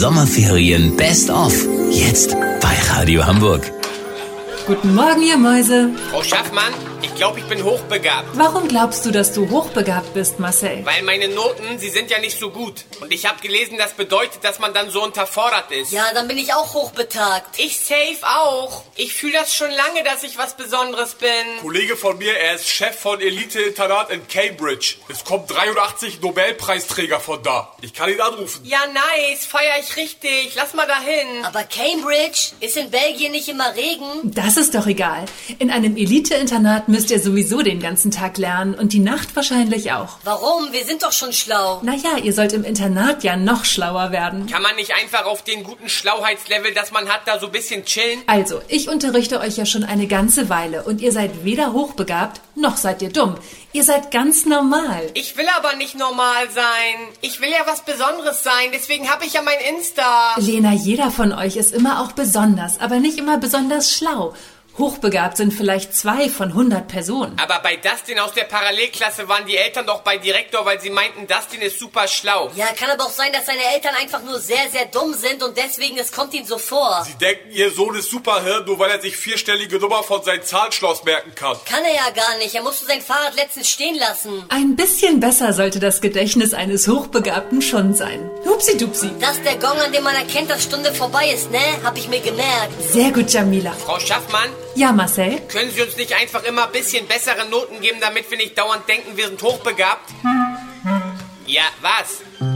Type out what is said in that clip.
Sommerferien Best of. Jetzt bei Radio Hamburg. Guten Morgen, ihr Mäuse. Frau Schaffmann, ich glaube, ich bin hochbegabt. Warum glaubst du, dass du hochbegabt bist, Marcel? Weil meine Noten, sie sind ja nicht so gut. Und ich habe gelesen, das bedeutet, dass man dann so unterfordert ist. Ja, dann bin ich auch hochbetagt. Ich safe auch. Ich fühle das schon lange, dass ich was Besonderes bin. Kollege von mir, er ist Chef von Elite-Internat in Cambridge. Es kommen 83 Nobelpreisträger von da. Ich kann ihn anrufen. Ja, nice. Feier ich richtig. Lass mal dahin. Aber Cambridge? Ist in Belgien nicht immer Regen? Das ist doch egal. In einem Elite-Internat müsst ihr sowieso den ganzen Tag lernen und die Nacht wahrscheinlich auch. Warum? Wir sind doch schon schlau. Naja, ihr sollt im Internat ja noch schlauer werden. Kann man nicht einfach auf den guten Schlauheitslevel, das man hat, da so ein bisschen chillen? Also, ich unterrichte euch ja schon eine ganze Weile und ihr seid weder hochbegabt, noch seid ihr dumm. Ihr seid ganz normal. Ich will aber nicht normal sein. Ich will ja was Besonderes sein, deswegen habe ich ja mein Insta. Lena, jeder von euch ist immer auch besonders, aber nicht immer besonders schlau. Hochbegabt sind vielleicht 2 von 100 Personen. Aber bei Dustin aus der Parallelklasse waren die Eltern doch bei Direktor, weil sie meinten, Dustin ist super schlau. Ja, kann aber auch sein, dass seine Eltern einfach nur sehr, sehr dumm sind und deswegen, es kommt ihnen so vor. Sie denken, ihr Sohn ist Superhirn, nur weil er sich 4-stellige Nummer von seinem Zahnschloss merken kann. Kann er ja gar nicht. Er musste sein Fahrrad letztens stehen lassen. Ein bisschen besser sollte das Gedächtnis eines Hochbegabten schon sein. Hupsi-dupsi. Das ist der Gong, an dem man erkennt, dass Stunde vorbei ist, ne? Hab ich mir gemerkt. Sehr gut, Jamila. Frau Schaffmann, Ja, Marcel? können Sie uns nicht einfach immer ein bisschen bessere Noten geben, damit wir nicht dauernd denken, wir sind hochbegabt? Ja, was?